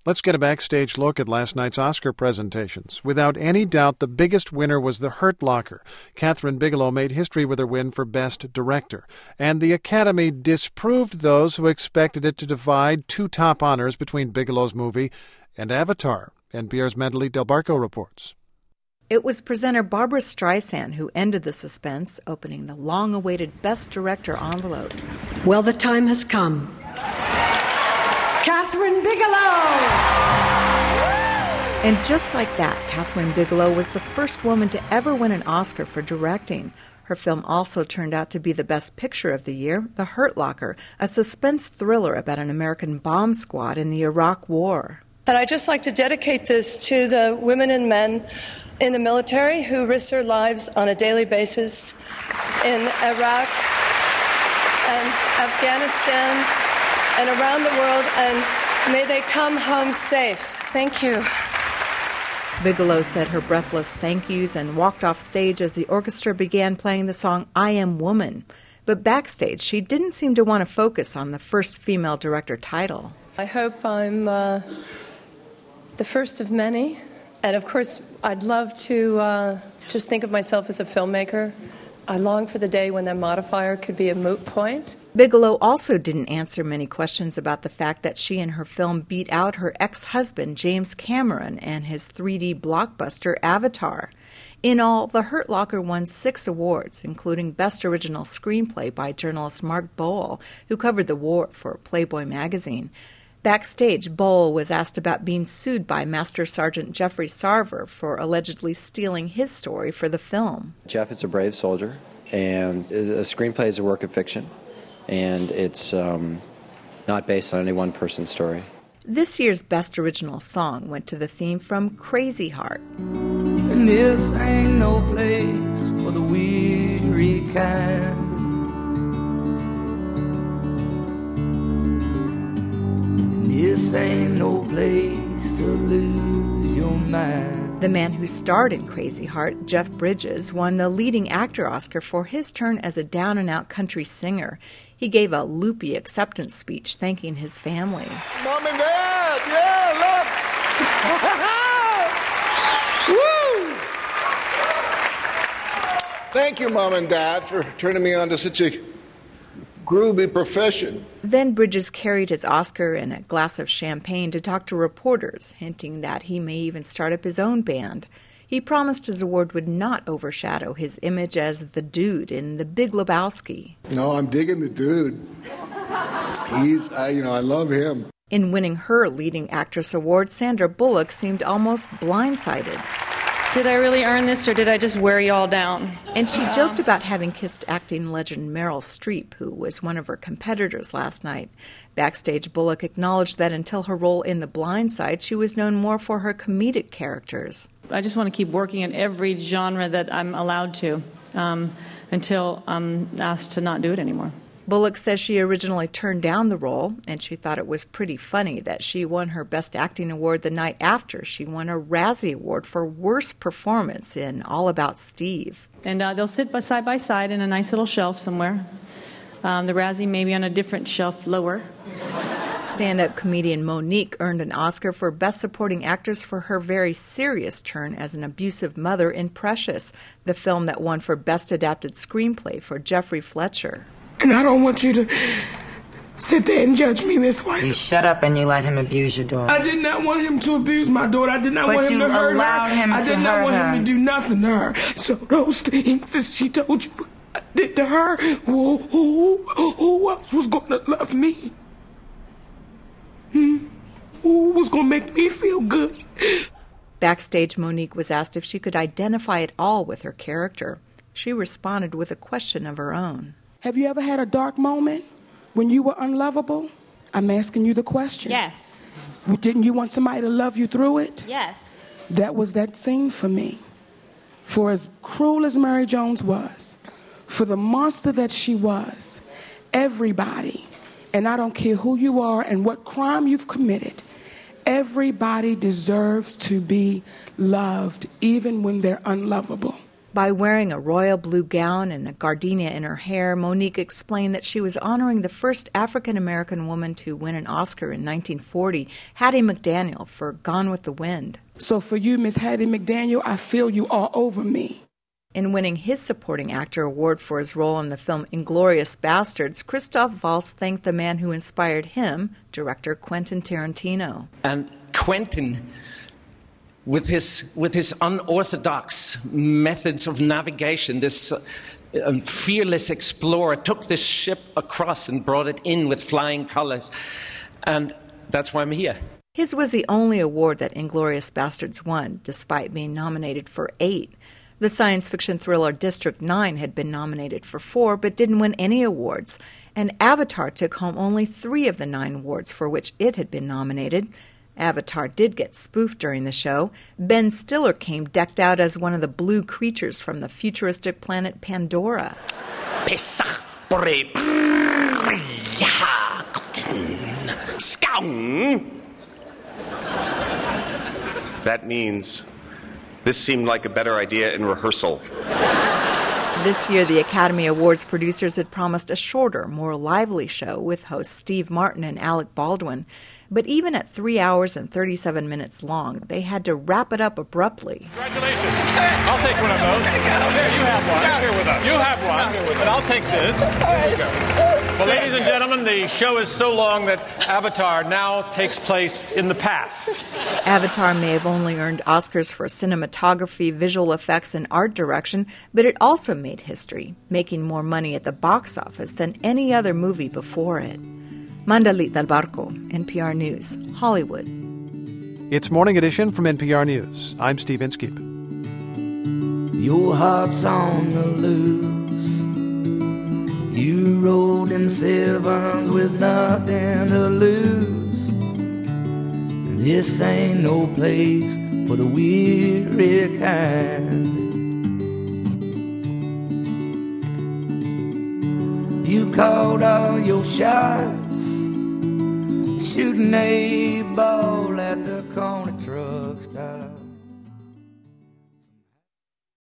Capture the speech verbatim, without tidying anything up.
Let's get a backstage look at last night's Oscar presentations. Without any doubt, the biggest winner was The Hurt Locker. Kathryn Bigelow made history with her win for Best Director. And the Academy disproved those who expected it to divide two top honors between Bigelow's movie and Avatar. N P R's Mandalit Del Barco reports. It was presenter Barbra Streisand who ended the suspense, opening the long-awaited Best Director envelope. Well, the time has come. Kathryn Bigelow! And just like that, Kathryn Bigelow was the first woman to ever win an Oscar for directing. Her film also turned out to be the best picture of the year, The Hurt Locker, a suspense thriller about an American bomb squad in the Iraq War. And I'd just like to dedicate this to the women and men in the military who risk their lives on a daily basis in Iraq and Afghanistan and around the world, and may they come home safe. Thank you. Bigelow said her breathless thank yous and walked off stage as the orchestra began playing the song I Am Woman. But backstage, she didn't seem to want to focus on the first female director title. I hope I'm uh, the first of many. And of course, I'd love to uh, just think of myself as a filmmaker. I long for the day when that modifier could be a moot point. Bigelow also didn't answer many questions about the fact that she and her film beat out her ex-husband, James Cameron, and his three D blockbuster Avatar. In all, The Hurt Locker won six awards, including Best Original Screenplay by journalist Mark Boal, who covered the war for Playboy magazine. Backstage, Boal was asked about being sued by Master Sergeant Jeffrey Sarver for allegedly stealing his story for the film. Jeff is a brave soldier, and a screenplay is a work of fiction, and it's um, not based on any one person's story. This year's Best Original Song went to the theme from Crazy Heart. And this ain't no place for the weary kind. This ain't no place to lose your mind. The man who starred in Crazy Heart, Jeff Bridges, won the leading actor Oscar for his turn as a down-and-out country singer. He gave a loopy acceptance speech thanking his family. Mom and Dad, yeah, look. Woo! Thank you, Mom and Dad, for turning me on to such a groovy profession. Then Bridges carried his Oscar and a glass of champagne to talk to reporters, hinting that he may even start up his own band. He promised his award would not overshadow his image as the dude in The Big Lebowski. No, I'm digging the dude. He's, I, you know, I love him. In winning her leading actress award, Sandra Bullock seemed almost blindsided. Did I really earn this, or did I just wear you all down? And she joked about having kissed acting legend Meryl Streep, who was one of her competitors last night. Backstage, Bullock acknowledged that until her role in The Blind Side, she was known more for her comedic characters. I just want to keep working in every genre that I'm allowed to um, until I'm asked to not do it anymore. Bullock says she originally turned down the role, and she thought it was pretty funny that she won her Best Acting award the night after she won a Razzie Award for Worst Performance in All About Steve. And uh, they'll sit by side by side in a nice little shelf somewhere. Um, the Razzie may be on a different shelf lower. Stand-up comedian Monique earned an Oscar for Best Supporting Actress for her very serious turn as an abusive mother in Precious, the film that won for Best Adapted Screenplay for Jeffrey Fletcher. And I don't want you to sit there and judge me, Miss Weiss. You shut up and you let him abuse your daughter. I did not want him to abuse my daughter. I did not but want him to hurt her. Him I did to not hurt want her. him to do nothing to her. So those things that she told you I did to her, who, who, who else was going to love me? Hmm? Who was going to make me feel good? Backstage, Monique was asked if she could identify at all with her character. She responded with a question of her own. Have you ever had a dark moment when you were unlovable? I'm asking you the question. Yes. Didn't you want somebody to love you through it? Yes. That was that scene for me. For as cruel as Mary Jones was, for the monster that she was, everybody, and I don't care who you are and what crime you've committed, everybody deserves to be loved, even when they're unlovable. By wearing a royal blue gown and a gardenia in her hair, Monique explained that she was honoring the first African-American woman to win an Oscar in nineteen forty, Hattie McDaniel, for Gone with the Wind. So for you, Miss Hattie McDaniel, I feel you all over me. In winning his Supporting Actor award for his role in the film Inglourious Basterds, Christoph Waltz thanked the man who inspired him, director Quentin Tarantino. And Quentin, with his with his unorthodox methods of navigation, this uh, um, fearless explorer took this ship across and brought it in with flying colors. And that's why I'm here. His was the only award that Inglourious Basterds won, despite being nominated for eight. The science fiction thriller District nine had been nominated for four, but didn't win any awards. And Avatar took home only three of the nine awards for which it had been nominated. Avatar did get spoofed during the show. Ben Stiller came decked out as one of the blue creatures from the futuristic planet Pandora. That means this seemed like a better idea in rehearsal. This year, the Academy Awards producers had promised a shorter, more lively show with hosts Steve Martin and Alec Baldwin. But even at three hours and thirty-seven minutes long, they had to wrap it up abruptly. Congratulations. I'll take one of those. Here, you have one. Out here with us. You have one, but I'll take this. There you go. Well, ladies and gentlemen, the show is so long that Avatar now takes place in the past. Avatar may have only earned Oscars for cinematography, visual effects, and art direction, but it also made history, making more money at the box office than any other movie before it. Mandalit Del Barco, N P R News, Hollywood. It's Morning Edition from N P R News. I'm Steve Inskeep. Your heart's on the loose. You rode them sevens with nothing to lose. This ain't no place for the weary kind. You called all your shots, shooting a ball at the corner truck stop.